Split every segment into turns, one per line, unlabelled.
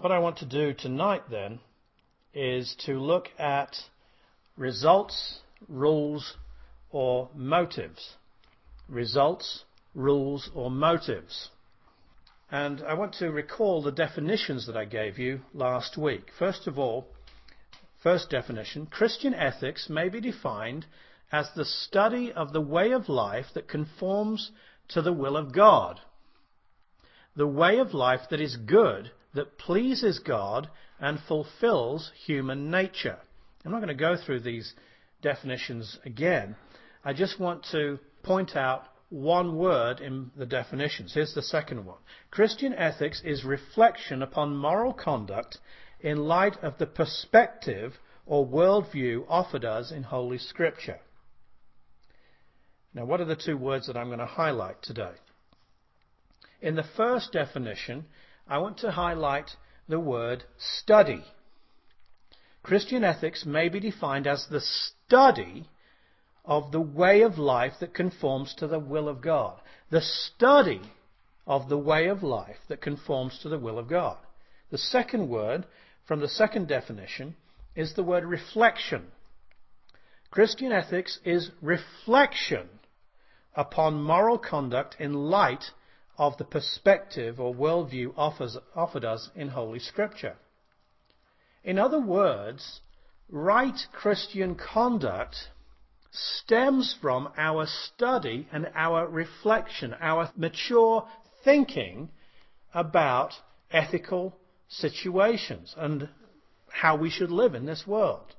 What I want to do tonight then is to look at results, rules, or motives. Results, rules, or motives. And I want to recall the definitions that I gave you last week. First of all, first definition, Christian ethics may be defined as the study of the way of life that conforms to the will of God. The way of life that is good, that pleases God and fulfills human nature. I'm not going to go through these definitions again. I just want to point out one word in the definitions. Here's the second one. Christian ethics is reflection upon moral conduct in light of the perspective or worldview offered us in Holy Scripture. Now, what are the two words that I'm going to highlight today? In the first definition, I want to highlight the word study. Christian ethics may be defined as the study of the way of life that conforms to the will of God. The study of the way of life that conforms to the will of God. The second word from the second definition is the word reflection. Christian ethics is reflection upon moral conduct in light of the perspective or worldview offered us in Holy Scripture. In other words, right Christian conduct stems from our study and our reflection, our mature thinking about ethical situations and how we should live in this world.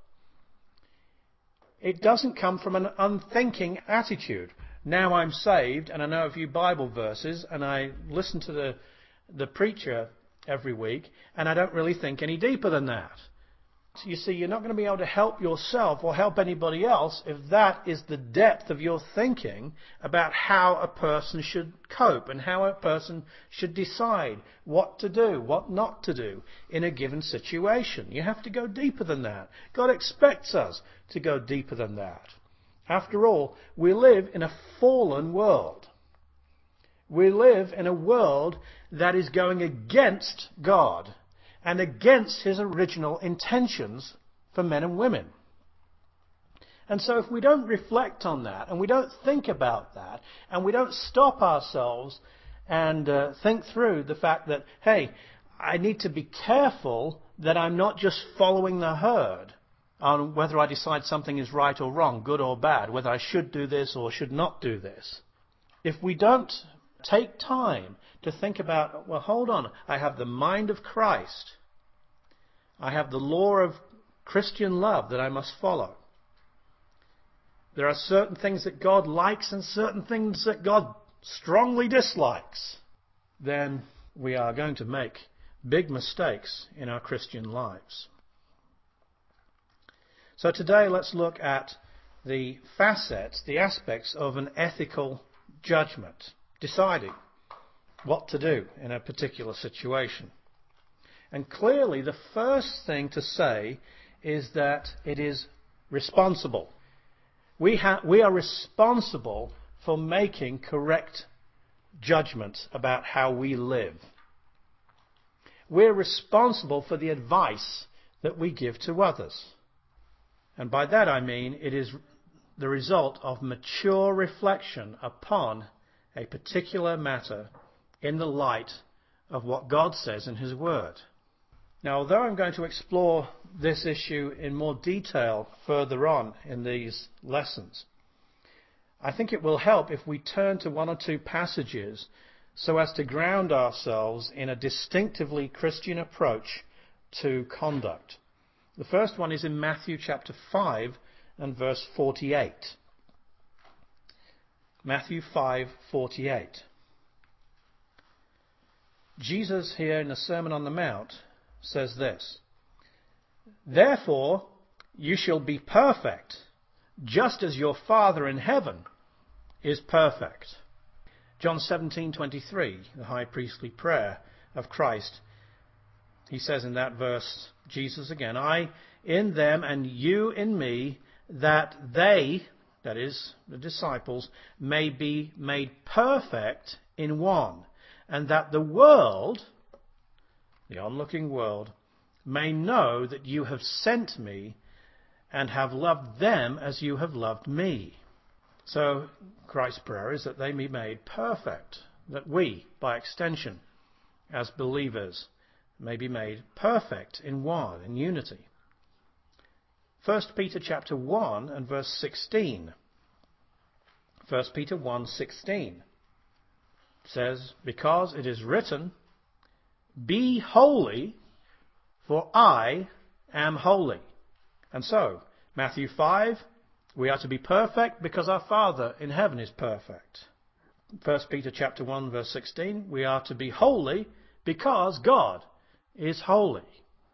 It doesn't come from an unthinking attitude. Now I'm saved and I know a few Bible verses and I listen to the preacher every week and I don't really think any deeper than that. You see, you're not going to be able to help yourself or help anybody else if that is the depth of your thinking about how a person should cope and how a person should decide what to do, what not to do in a given situation. You have to go deeper than that. God expects us to go deeper than that. After all, we live in a fallen world. We live in a world that is going against God and against His original intentions for men and women. And so if we don't reflect on that, and we don't think about that, and we don't stop ourselves and think through the fact that, hey, I need to be careful that I'm not just following the herd on whether I decide something is right or wrong, good or bad, whether I should do this or should not do this. If we don't take time to think about, well, hold on, I have the mind of Christ. I have the law of Christian love that I must follow. There are certain things that God likes and certain things that God strongly dislikes. Then we are going to make big mistakes in our Christian lives. So today let's look at the facets, the aspects of an ethical judgment, deciding what to do in a particular situation. And clearly the first thing to say is that it is responsible. We are responsible for making correct judgments about how we live. We're responsible for the advice that we give to others. And by that I mean it is the result of mature reflection upon a particular matter in the light of what God says in His Word. Now, although I'm going to explore this issue in more detail further on in these lessons, I think it will help if we turn to one or two passages so as to ground ourselves in a distinctively Christian approach to conduct. The first one is in Matthew chapter 5 and verse 48. Matthew 5:48. Jesus here in the Sermon on the Mount says this: "Therefore you shall be perfect, just as your Father in heaven is perfect." John 17:23, the high priestly prayer of Christ. He says in that verse, Jesus again, "I in them and you in me, that they," that is, the disciples, "may be made perfect in one, and that the world," the onlooking world, may know that you have sent me and have loved them as you have loved me. So Christ's prayer is that they be made perfect, that we, by extension, as believers, may be made perfect in one, in unity. 1 Peter chapter 1 and verse 16. 1 Peter 1:16 says, because it is written, be holy, for I am holy. And so, Matthew 5, we are to be perfect because our Father in heaven is perfect. 1 Peter chapter 1 verse 16, we are to be holy because God is holy.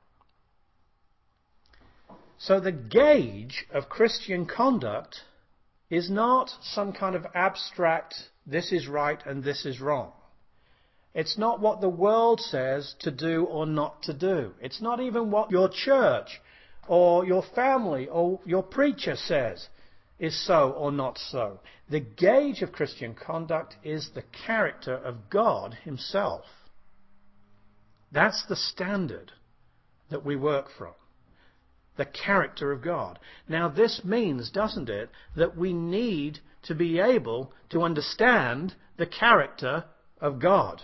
So the gauge of Christian conduct is not some kind of abstract, this is right and this is wrong. It's not what the world says to do or not to do. It's not even what your church or your family or your preacher says is so or not so. The gauge of Christian conduct is the character of God himself. That's the standard that we work from. The character of God. Now this means, doesn't it, that we need to be able to understand the character of God.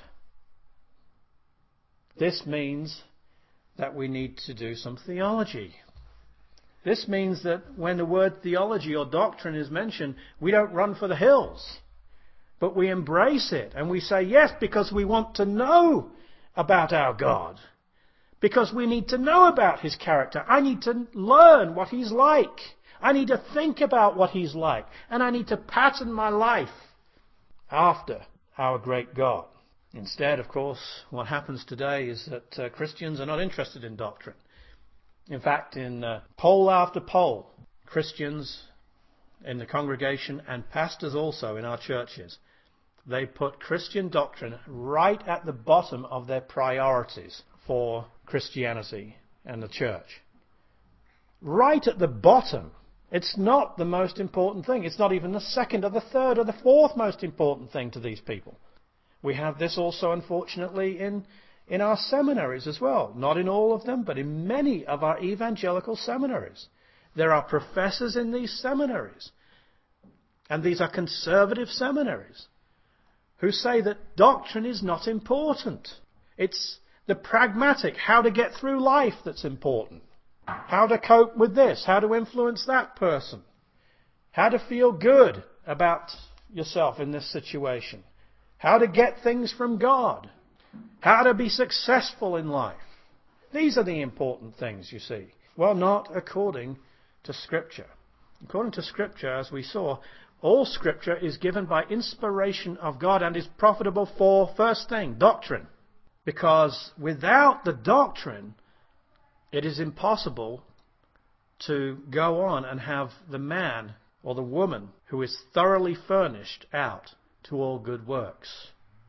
This means that we need to do some theology. This means that when the word theology or doctrine is mentioned, we don't run for the hills, but we embrace it and we say yes because we want to know about our God. Because we need to know about his character. I need to learn what he's like. I need to think about what he's like. And I need to pattern my life after our great God. Instead, of course, what happens today is that Christians are not interested in doctrine. In fact, in poll after poll, Christians in the congregation and pastors also in our churches, they put Christian doctrine right at the bottom of their priorities for Christianity and the church. Right at the bottom. It's not the most important thing. It's not even the second or the third or the fourth most important thing to these people. We have this also, unfortunately, in our seminaries as well. Not in all of them, but in many of our evangelical seminaries. There are professors in these seminaries, and these are conservative seminaries, who say that doctrine is not important. It's the pragmatic, how to get through life that's important. How to cope with this, how to influence that person. How to feel good about yourself in this situation. How to get things from God. How to be successful in life. These are the important things, you see. Well, not according to Scripture. According to Scripture, as we saw, all Scripture is given by inspiration of God and is profitable for, first thing, doctrine. Because without the doctrine, it is impossible to go on and have the man or the woman who is thoroughly furnished out to all good works.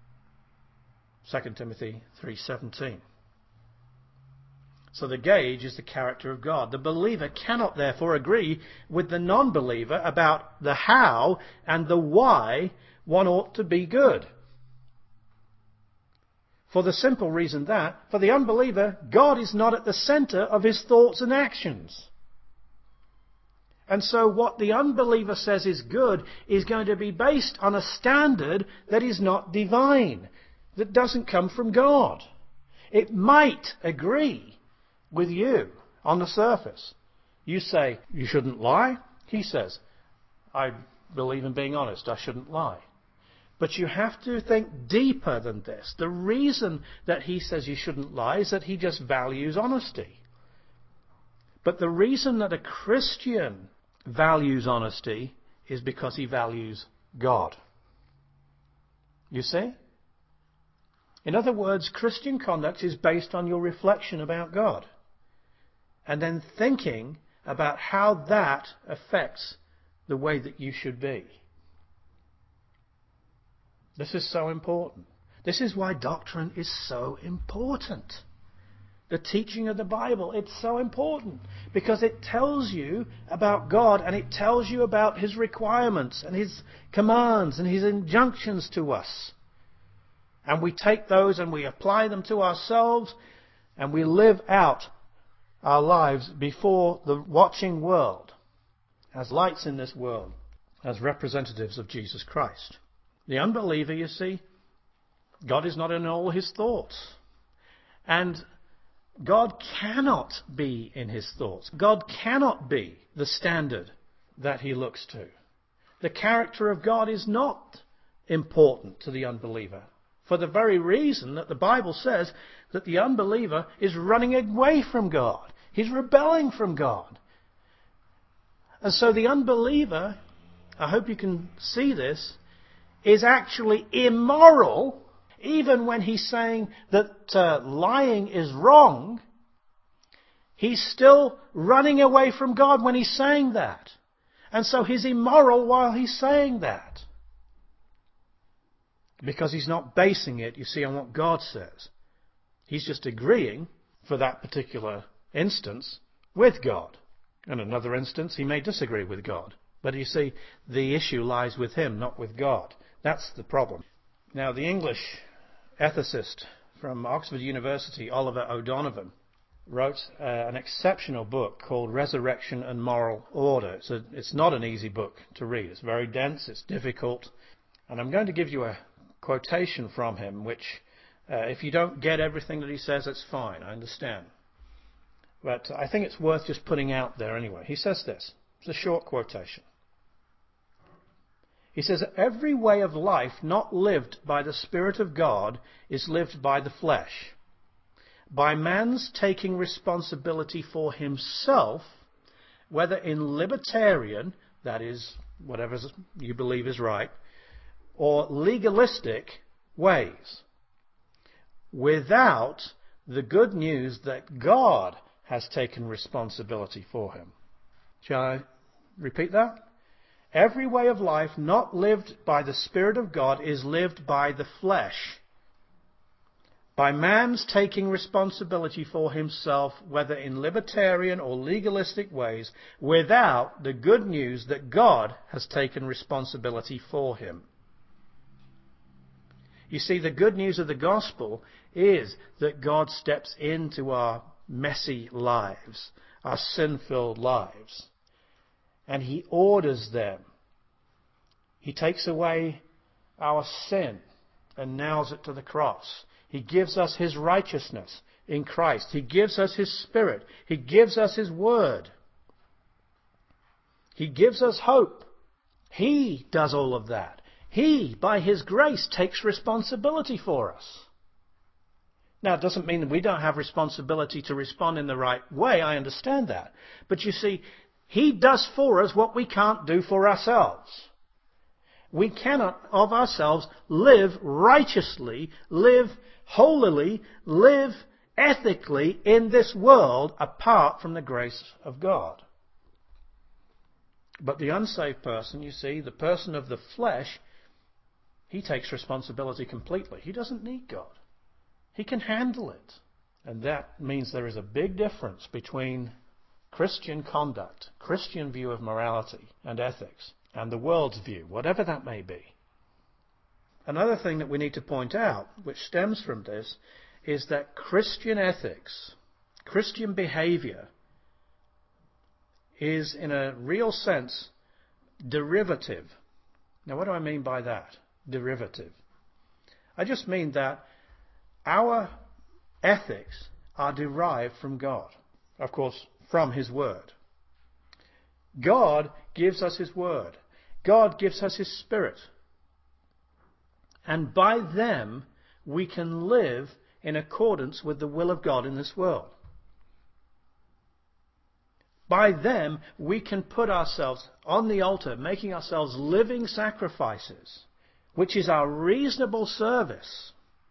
2 Timothy 3:17. So the gauge is the character of God. The believer cannot therefore agree with the non-believer about the how and the why one ought to be good. For the simple reason that, for the unbeliever, God is not at the center of his thoughts and actions. And so what the unbeliever says is good is going to be based on a standard that is not divine, that doesn't come from God. It might agree with you on the surface. You say, you shouldn't lie. He says, I believe in being honest. I shouldn't lie. But you have to think deeper than this. The reason that he says you shouldn't lie is that he just values honesty. But the reason that a Christian values honesty is because he values God. You see? In other words, Christian conduct is based on your reflection about God. And then thinking about how that affects the way that you should be. This is so important. This is why doctrine is so important. The teaching of the Bible, it's so important because it tells you about God and it tells you about his requirements and his commands and his injunctions to us. And we take those and we apply them to ourselves And we live out our lives before the watching world as lights in this world, as representatives of Jesus Christ. The unbeliever, you see, God is not in all his thoughts. And God cannot be in his thoughts. God cannot be the standard that he looks to. The character of God is not important to the unbeliever, for the very reason that the Bible says that the unbeliever is running away from God. He's rebelling from God. And so the unbeliever, I hope you can see this, is actually immoral, even when he's saying that lying is wrong. He's still running away from God when he's saying that. And so he's immoral while he's saying that. Because he's not basing it, you see, on what God says. He's just agreeing, for that particular instance, with God. In another instance, he may disagree with God. But you see, the issue lies with him, not with God. That's the problem. Now, the English ethicist from Oxford University, Oliver O'Donovan, wrote an exceptional book called Resurrection and Moral Order. It's not an easy book to read. It's very dense, it's difficult. And I'm going to give you a quotation from him, which, if you don't get everything that he says, it's fine, I understand. But I think it's worth just putting out there anyway. He says this. It's a short quotation. He says, "Every way of life not lived by the Spirit of God is lived by the flesh. By man's taking responsibility for himself, whether in libertarian, that is, whatever you believe is right, or legalistic ways, without the good news that God has taken responsibility for him." Shall I repeat that? Every way of life not lived by the Spirit of God is lived by the flesh. By man's taking responsibility for himself, whether in libertarian or legalistic ways, without the good news that God has taken responsibility for him. You see, the good news of the gospel is that God steps into our messy lives, our sin-filled lives, and he orders them. He takes away our sin and nails it to the cross. He gives us his righteousness in Christ. He gives us his Spirit. He gives us his word. He gives us hope. He does all of that. He, by his grace, takes responsibility for us. Now, it doesn't mean that we don't have responsibility to respond in the right way. I understand that. But you see, he does for us what we can't do for ourselves. We cannot of ourselves live righteously, live holily, live ethically in this world apart from the grace of God. But the unsaved person, you see, the person of the flesh, he takes responsibility completely. He doesn't need God. He can handle it. And that means there is a big difference between Christian conduct, Christian view of morality and ethics, and the world's view, whatever that may be. Another thing that we need to point out, which stems from this, is that Christian ethics, Christian behavior, is in a real sense derivative. Now, what do I mean by that? Derivative. I just mean that our ethics are derived from God. Of course, from his word. God gives us his word. God gives us his Spirit. And by them, we can live in accordance with the will of God in this world. By them, we can put ourselves on the altar, making ourselves living sacrifices, which is our reasonable service.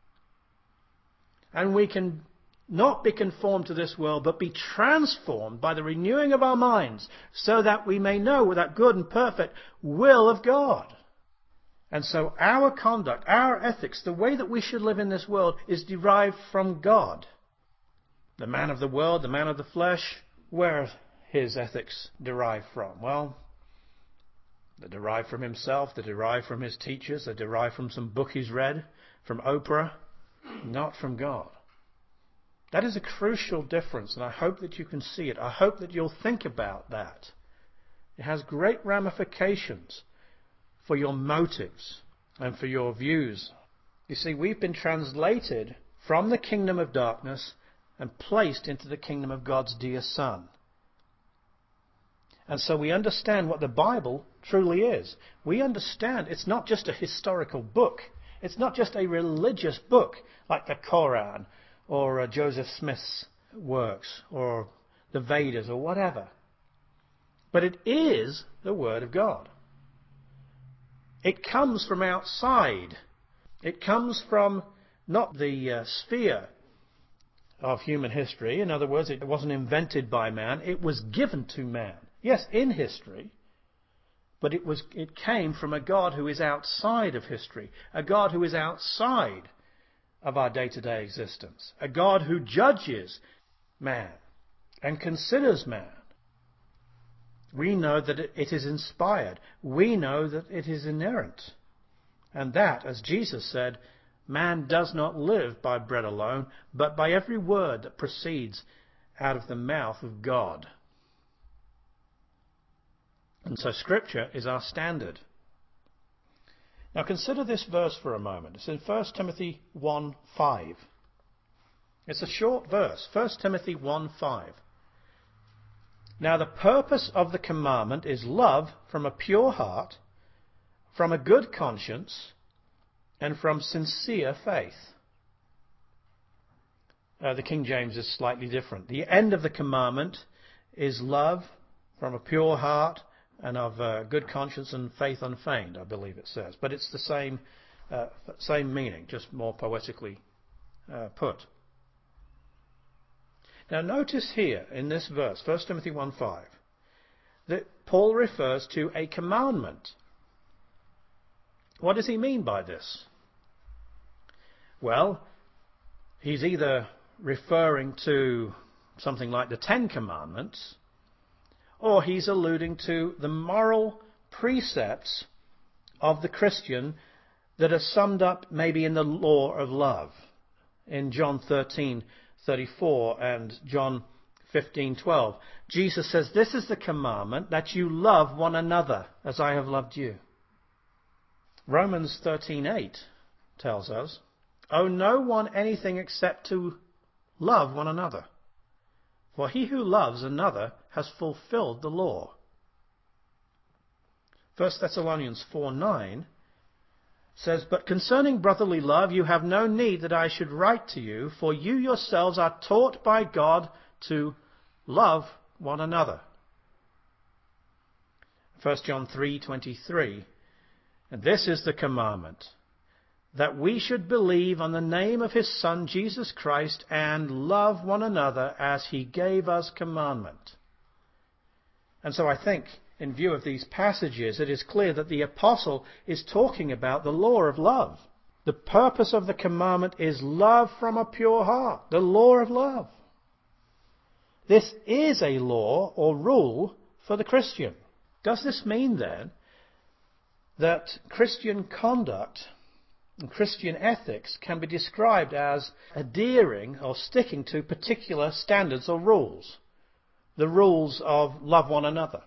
And we can not be conformed to this world, but be transformed by the renewing of our minds, so that we may know that good and perfect will of God. And so our conduct, our ethics, the way that we should live in this world is derived from God. The man of the world, the man of the flesh, where are his ethics derived from? Well, they're derived from himself, they're derived from his teachers, they're derived from some book he's read, from Oprah, not from God. That is a crucial difference, and I hope that you can see it. I hope that you'll think about that. It has great ramifications for your motives and for your views. You see, we've been translated from the kingdom of darkness and placed into the kingdom of God's dear Son. And so we understand what the Bible truly is. We understand it's not just a historical book. It's not just a religious book like the Koran or Joseph Smith's works or the Vedas or whatever. But it is the Word of God. It comes from outside. It comes from not the sphere of human history. In other words, it wasn't invented by man. It was given to man. Yes, in history. But it came from a God who is outside of history. A God who is outside of our day-to-day existence. A God who judges man and considers man. We know that it is inspired. We know that it is inerrant. And that, as Jesus said, man does not live by bread alone, but by every word that proceeds out of the mouth of God. And so Scripture is our standard. Now consider this verse for a moment. It's in 1 Timothy 1:5. It's a short verse, 1 Timothy 1:5. Now the purpose of the commandment is love from a pure heart, from a good conscience, and from sincere faith. The King James is slightly different. The end of the commandment is love from a pure heart and of good conscience and faith unfeigned, I believe it says. But it's the same meaning, just more poetically put. Now notice here in this verse, 1 Timothy 1:5, that Paul refers to a commandment. What does he mean by this? Well, he's either referring to something like the Ten Commandments, or he's alluding to the moral precepts of the Christian that are summed up maybe in the law of love. In John 13:34 and John 15:12, Jesus says, "This is the commandment, that you love one another as I have loved you." Romans 13:8 tells us, "Owe no one anything except to love one another. For he who loves another has fulfilled the law." 1 Thessalonians 4:9 says, "But concerning brotherly love, you have no need that I should write to you, for you yourselves are taught by God to love one another." 1 John 3:23, "And this is the commandment, that we should believe on the name of his Son, Jesus Christ, and love one another as he gave us commandment." And so I think, in view of these passages, it is clear that the apostle is talking about the law of love. The purpose of the commandment is love from a pure heart, the law of love. This is a law or rule for the Christian. Does this mean then that Christian conduct and Christian ethics can be described as adhering or sticking to particular standards or rules? The rules of love one another.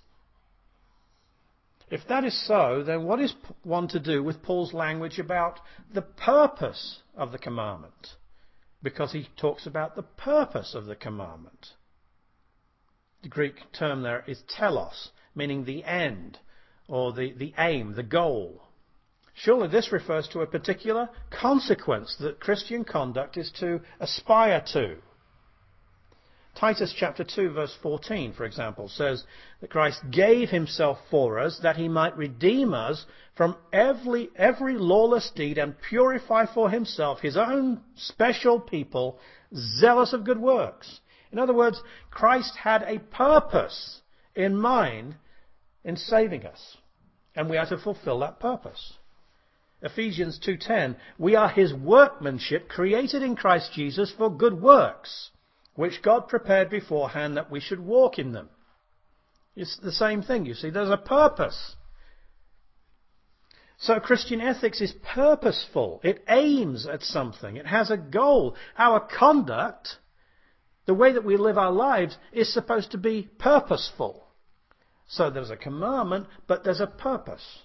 If that is so, then what is one to do with Paul's language about the purpose of the commandment? Because he talks about the purpose of the commandment. The Greek term there is telos, meaning the end, or the aim, the goal. Surely this refers to a particular consequence that Christian conduct is to aspire to. Titus chapter 2 verse 14, for example, says that Christ gave himself for us that he might redeem us from every lawless deed and purify for himself his own special people, zealous of good works. In other words, Christ had a purpose in mind in saving us, and we are to fulfill that purpose. Ephesians 2:10, "We are his workmanship, created in Christ Jesus for good works, which God prepared beforehand that we should walk in them." It's the same thing, you see. There's a purpose. So Christian ethics is purposeful. It aims at something. It has a goal. Our conduct, the way that we live our lives, is supposed to be purposeful. So there's a commandment, but there's a purpose.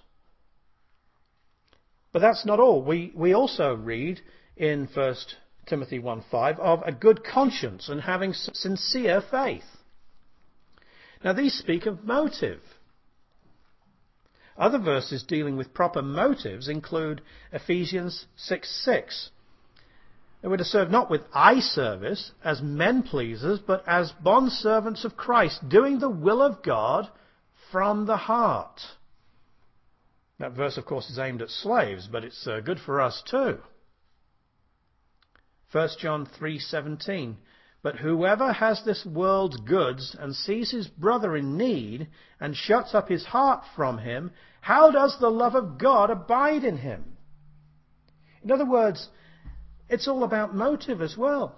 But that's not all. We also read in 1 Timothy 1:5 of a good conscience and having sincere faith. Now these speak of motive. Other verses dealing with proper motives include Ephesians 6:6. They were to serve not with eye service as men pleasers, but as bondservants of Christ, doing the will of God from the heart. That verse, of course, is aimed at slaves, but it's good for us too. 1 John 3:17. But whoever has this world's goods and sees his brother in need and shuts up his heart from him, how does the love of God abide in him? In other words, it's all about motive as well.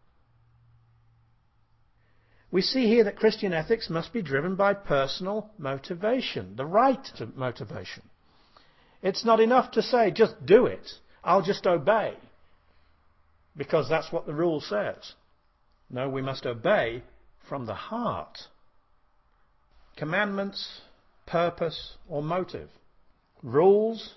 We see here that Christian ethics must be driven by personal motivation, the right motivation. It's not enough to say, just do it, I'll just obey, because that's what the rule says. No, we must obey from the heart. Commandments, purpose, or motive. Rules,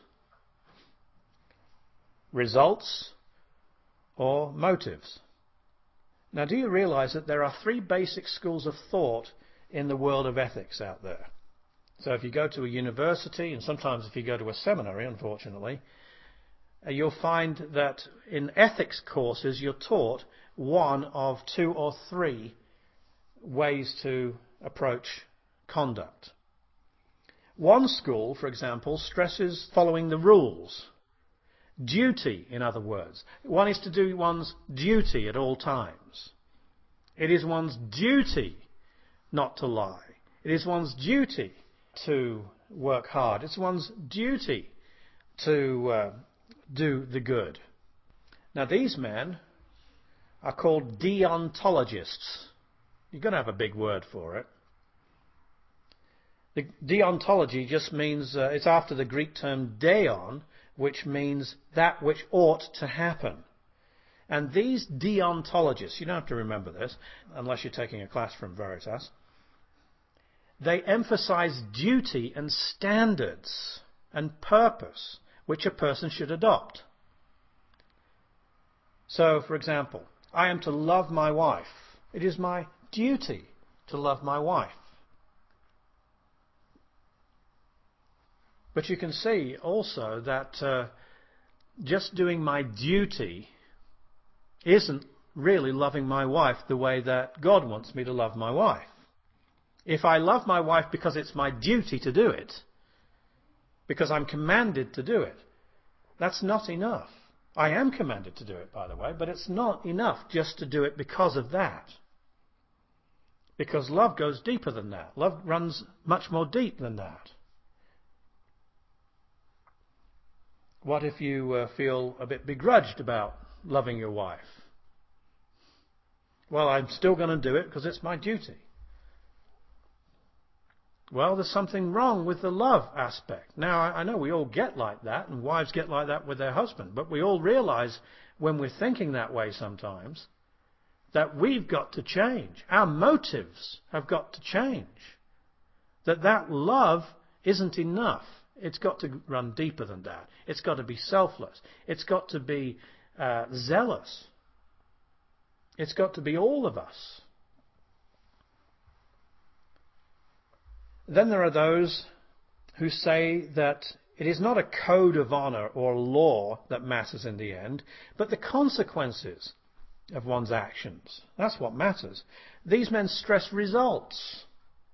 results, or motives. Now, do you realize that there are three basic schools of thought in the world of ethics out there? So if you go to a university, and sometimes if you go to a seminary, unfortunately, you'll find that in ethics courses you're taught one of two or three ways to approach conduct. One school, for example, stresses following the rules. Duty, in other words. One is to do one's duty at all times. It is one's duty not to lie. It is one's duty to work hard. It's one's duty to do the good. Now these men are called deontologists. You're going to have a big word for it. The deontology just means, it's after the Greek term deon, which means that which ought to happen. And these deontologists, you don't have to remember this, unless you're taking a class from Veritas, they emphasize duty and standards and purpose which a person should adopt. So, for example, I am to love my wife. It is my duty to love my wife. But you can see also that just doing my duty isn't really loving my wife the way that God wants me to love my wife. If I love my wife because it's my duty to do it, because I'm commanded to do it, that's not enough. I am commanded to do it, by the way, but it's not enough just to do it because of that. Because love goes deeper than that. Love runs much more deep than that. What if you feel a bit begrudged about loving your wife? Well, I'm still going to do it because it's my duty. Well, there's something wrong with the love aspect. Now, I know we all get like that, and wives get like that with their husband, but we all realize when we're thinking that way sometimes that we've got to change. Our motives have got to change. That love isn't enough. It's got to run deeper than that. It's got to be selfless. It's got to be zealous. It's got to be all of us. Then there are those who say that it is not a code of honor or law that matters in the end, but the consequences of one's actions. That's what matters. These men stress results.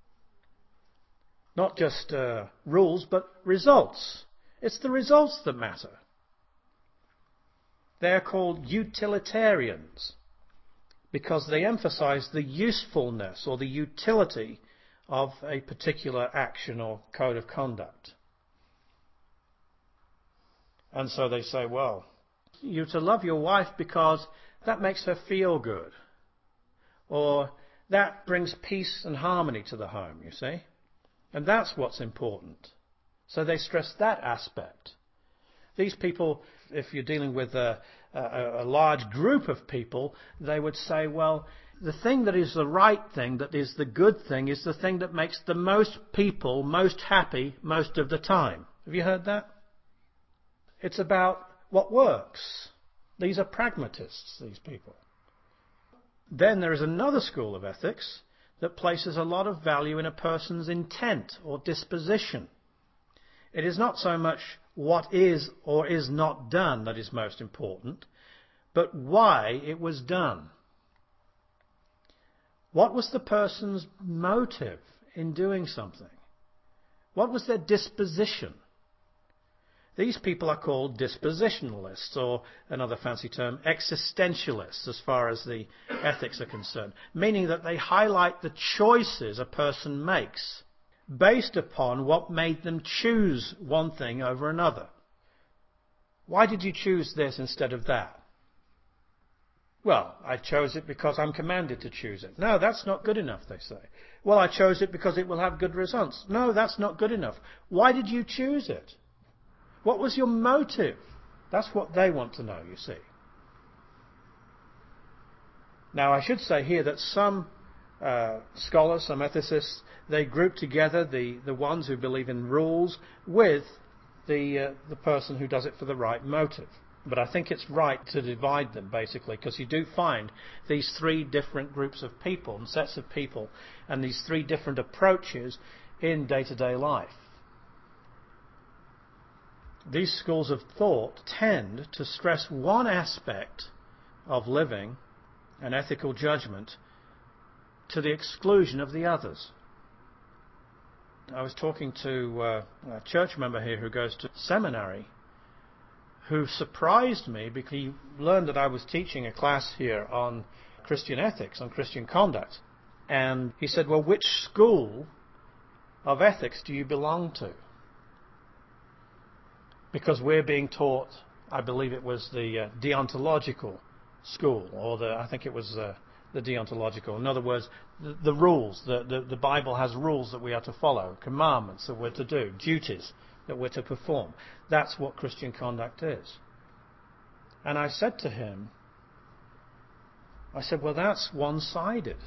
Not just rules, but results. It's the results that matter. They're called utilitarians because they emphasize the usefulness or the utility of a particular action or code of conduct. And so they say, well, you're to love your wife because that makes her feel good. Or that brings peace and harmony to the home, you see. And that's what's important. So they stress that aspect. These people, if you're dealing with a large group of people, they would say, well, the thing that is the right thing, that is the good thing, is the thing that makes the most people most happy most of the time. Have you heard that? It's about what works. These are pragmatists, these people. Then there is another school of ethics that places a lot of value in a person's intent or disposition. It is not so much what is or is not done that is most important, but why it was done. What was the person's motive in doing something? What was their disposition? These people are called dispositionalists, or another fancy term, existentialists, as far as the ethics are concerned, meaning that they highlight the choices a person makes based upon what made them choose one thing over another. Why did you choose this instead of that? Well, I chose it because I'm commanded to choose it. No, that's not good enough, they say. Well, I chose it because it will have good results. No, that's not good enough. Why did you choose it? What was your motive? That's what they want to know, you see. Now, I should say here that some scholars, some ethicists, they group together the ones who believe in rules with the person who does it for the right motive. But I think it's right to divide them, basically, because you do find these three different groups of people and sets of people and these three different approaches in day-to-day life. These schools of thought tend to stress one aspect of living and ethical judgment to the exclusion of the others. I was talking to a church member here who goes to seminary, who surprised me because he learned that I was teaching a class here on Christian ethics, on Christian conduct. And he said, well, which school of ethics do you belong to? Because we're being taught, I believe it was the deontological school, or I think it was the deontological. In other words, the rules. The Bible has rules that we are to follow, commandments that we're to do, duties that we're to perform. That's what Christian conduct is. And I said to him, well, that's one-sided.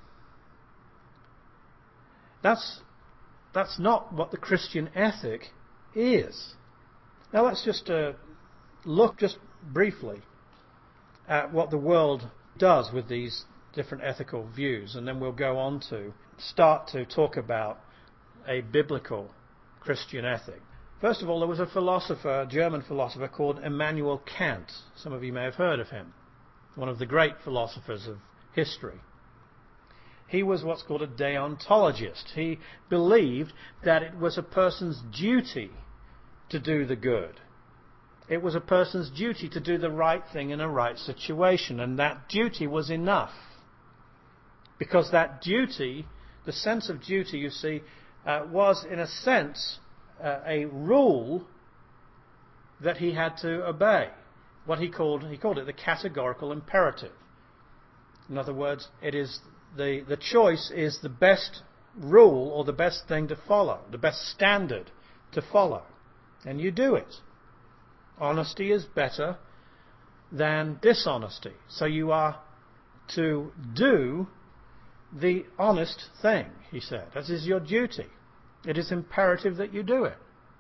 That's not what the Christian ethic is. Now let's just look just briefly at what the world does with these different ethical views, and then we'll go on to start to talk about a biblical Christian ethic. First of all, there was a German philosopher called Immanuel Kant. Some of you may have heard of him. One of the great philosophers of history. He was what's called a deontologist. He believed that it was a person's duty to do the good. It was a person's duty to do the right thing in a right situation, and that duty was enough. Because that duty, the sense of duty, you see, was in a sense a rule that he had to obey. What he called it the categorical imperative. In other words, it is the choice is the best rule or the best thing to follow, the best standard to follow, and you do it. Honesty is better than dishonesty, so you are to do the honest thing, he said. That is your duty. It is imperative that you do it.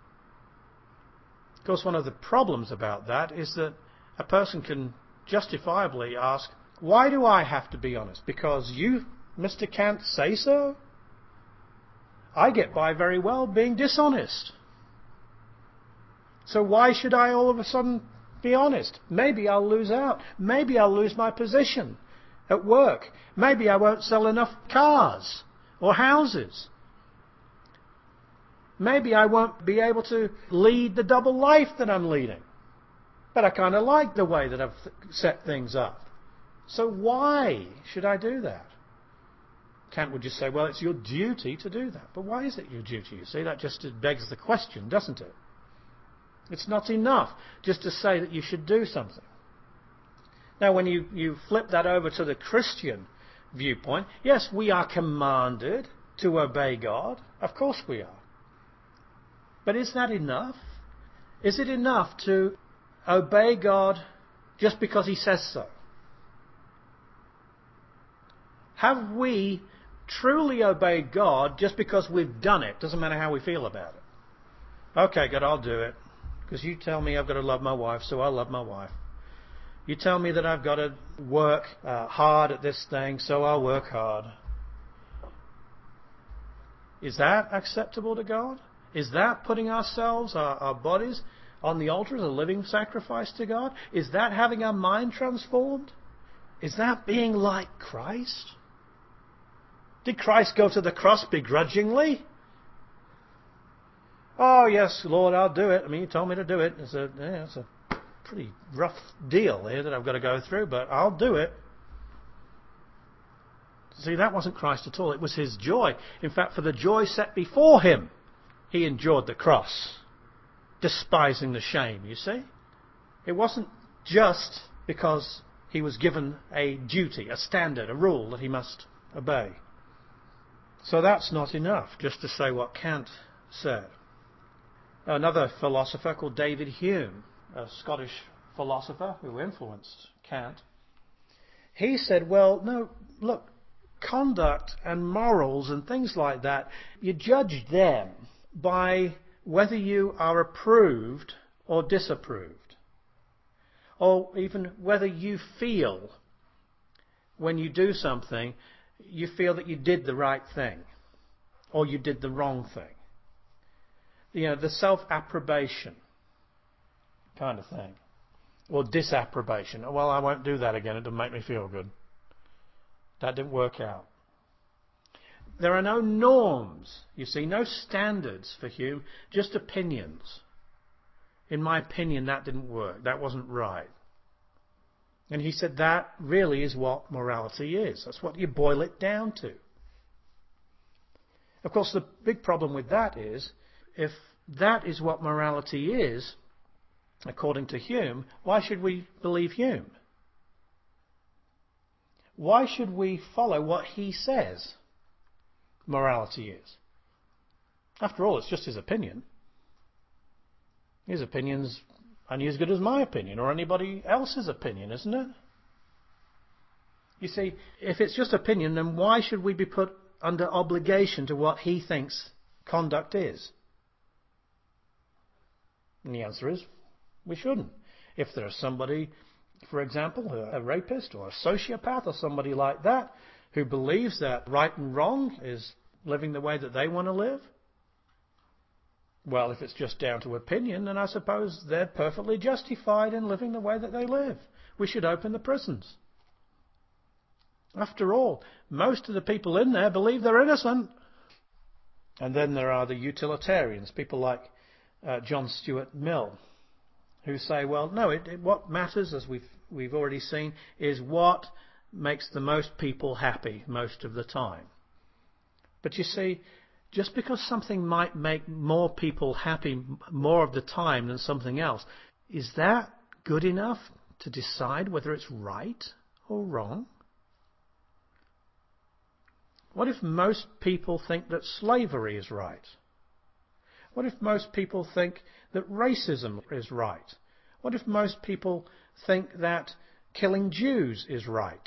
Of course, one of the problems about that is that a person can justifiably ask, why do I have to be honest? Because you, Mr. Kant, say so? I get by very well being dishonest. So why should I all of a sudden be honest? Maybe I'll lose out. Maybe I'll lose my position at work. Maybe I won't sell enough cars or houses. Maybe I won't be able to lead the double life that I'm leading. But I kind of like the way that I've set things up. So why should I do that? Kant would just say, well, it's your duty to do that. But why is it your duty? You see, that just begs the question, doesn't it? It's not enough just to say that you should do something. Now, when you flip that over to the Christian viewpoint, yes, we are commanded to obey God. Of course we are. But is that enough? Is it enough to obey God just because He says so? Have we truly obeyed God just because we've done it? Doesn't matter how we feel about it. Okay, God, I'll do it. Because you tell me I've got to love my wife, so I'll love my wife. You tell me that I've got to work hard at this thing, so I'll work hard. Is that acceptable to God? Is that putting ourselves, our bodies, on the altar as a living sacrifice to God? Is that having our mind transformed? Is that being like Christ? Did Christ go to the cross begrudgingly? Oh, yes, Lord, I'll do it. I mean, you told me to do it. It's a pretty rough deal here that I've got to go through, but I'll do it. See, that wasn't Christ at all. It was His joy. In fact, for the joy set before Him, He endured the cross, despising the shame, you see. It wasn't just because He was given a duty, a standard, a rule that He must obey. So that's not enough, just to say what Kant said. Another philosopher called David Hume, a Scottish philosopher who influenced Kant, he said, well, no, look, conduct and morals and things like that, you judge them by whether you are approved or disapproved, or even whether you feel when you do something, you feel that you did the right thing or you did the wrong thing. You know, the self-approbation kind of thing. Or disapprobation. Well, I won't do that again. It doesn't make me feel good. That didn't work out. There are no norms, you see, no standards for Hume, just opinions. In my opinion, that didn't work. That wasn't right. And he said that really is what morality is. That's what you boil it down to. Of course, the big problem with that is, if that is what morality is, according to Hume, why should we believe Hume? Why should we follow what he says morality is? After all, it's just his opinion. His opinion's only as good as my opinion or anybody else's opinion, isn't it? You see, if it's just opinion, then why should we be put under obligation to what he thinks conduct is? And the answer is, we shouldn't. If there's somebody, for example, a rapist or a sociopath or somebody like that, who believes that right and wrong is living the way that they want to live, well, if it's just down to opinion, then I suppose they're perfectly justified in living the way that they live. We should open the prisons. After all, most of the people in there believe they're innocent. And then there are the utilitarians, people like John Stuart Mill, who say, well, no, what matters, as we've already seen, is what makes the most people happy most of the time. But you see, just because something might make more people happy more of the time than something else, is that good enough to decide whether it's right or wrong? What if most people think that slavery is right? What if most people think that racism is right? What if most people think that killing Jews is right?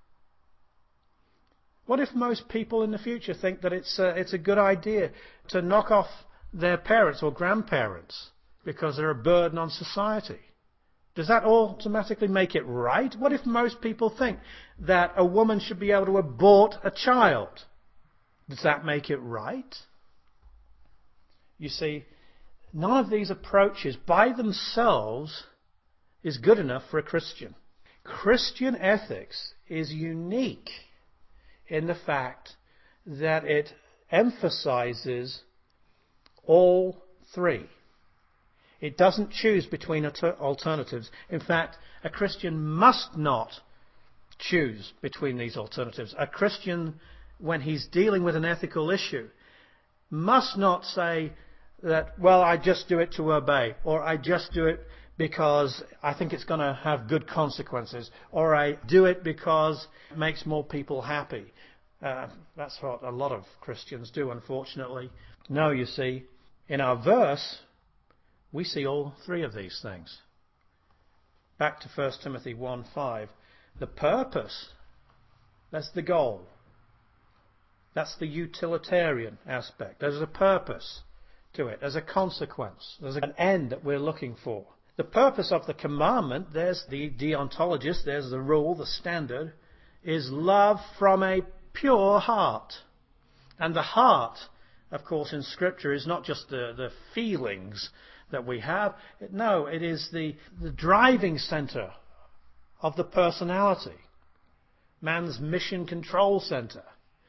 What if most people in the future think that it's a good idea to knock off their parents or grandparents because they're a burden on society? Does that automatically make it right? What if most people think that a woman should be able to abort a child? Does that make it right? You see, none of these approaches by themselves is good enough for a Christian. Christian ethics is unique in the fact that it emphasizes all three. It doesn't choose between alternatives. In fact, a Christian must not choose between these alternatives. A Christian, when he's dealing with an ethical issue, must not say that, well, I just do it to obey, or I just do it because I think it's going to have good consequences, or I do it because it makes more people happy. That's what a lot of Christians do, unfortunately. No, you see, In our verse, we see all three of these things. Back to 1 Timothy 1:5. The purpose, that's the goal. That's the utilitarian aspect. There's a purpose to it. There's a consequence. There's an end that we're looking for. The purpose of the commandment, there's the deontologist, there's the rule, the standard, is love from a pure heart. And the heart, of course, in Scripture is not just the feelings that we have. No, it is the driving center of the personality. Man's mission control center.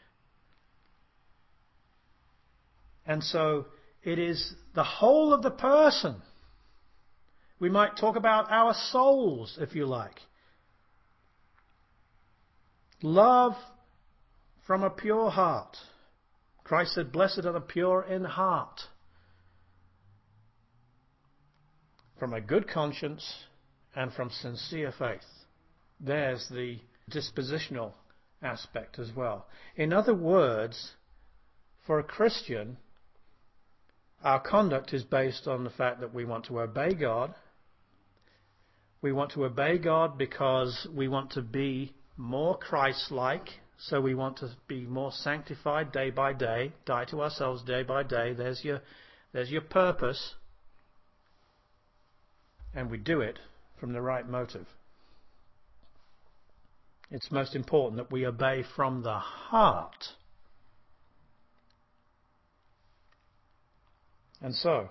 And so it is the whole of the person. We might talk about our souls, if you like. Love from a pure heart. Christ said, "Blessed are the pure in heart." From a good conscience and from sincere faith. There's the dispositional aspect as well. In other words, for a Christian, our conduct is based on the fact that we want to obey God. We want to obey God because we want to be more Christ-like, so we want to be more sanctified day by day, die to ourselves day by day. There's your purpose. And we do it from the right motive. It's most important that we obey from the heart. And so,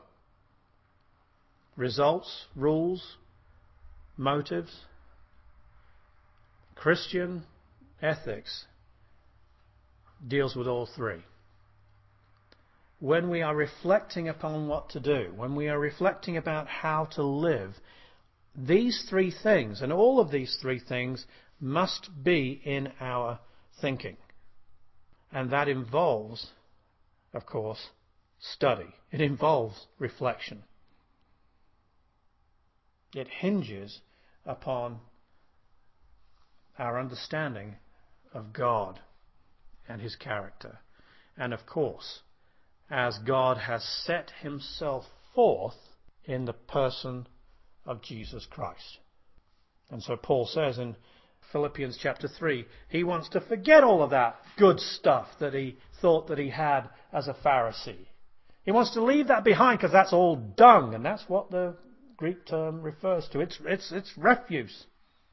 results, rules, motives, Christian ethics deals with all three. When we are reflecting upon what to do, when we are reflecting about how to live, these three things, and all of these three things, must be in our thinking. And that involves, of course, study. It involves reflection. It hinges upon our understanding of God and His character. And of course, as God has set Himself forth in the person of Jesus Christ. And so Paul says in Philippians chapter 3, he wants to forget all of that good stuff that he thought that he had as a Pharisee. He wants to leave that behind because that's all dung, and that's what the Greek term refers to. It's refuse.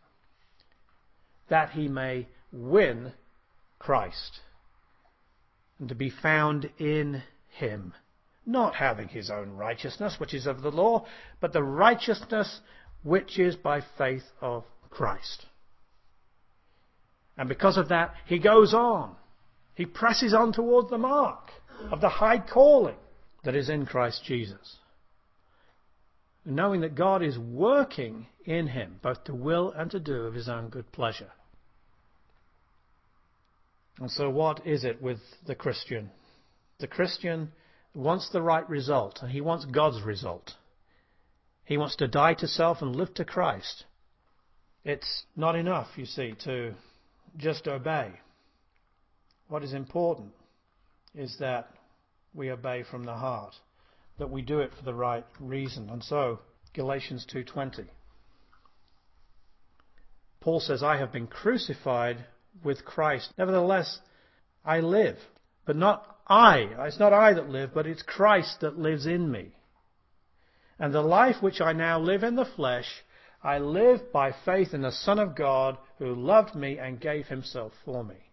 That he may win Christ and to be found in Him, not having his own righteousness, which is of the law, but the righteousness which is by faith of Christ. And because of that, he goes on. He presses on towards the mark of the high calling that is in Christ Jesus. Knowing that God is working in him, both to will and to do of His own good pleasure. And so what is it with the Christian? The Christian wants the right result, and he wants God's result. He wants to die to self and live to Christ. It's not enough, you see, to just obey. What is important is that we obey from the heart, that we do it for the right reason. And so, Galatians 2:20. Paul says, "I have been crucified with Christ. Nevertheless, I live. But not I. It's not I that live, but it's Christ that lives in me. And the life which I now live in the flesh, I live by faith in the Son of God who loved me and gave Himself for me."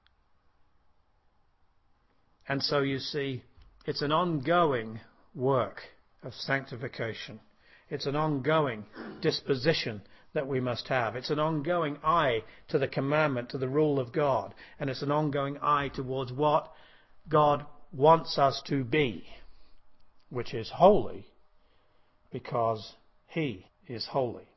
And so you see, it's an ongoing work of sanctification. It's an ongoing disposition that we must have. It's an ongoing eye to the commandment, to the rule of God. And it's an ongoing eye towards what God wants us to be, which is holy, because He is holy.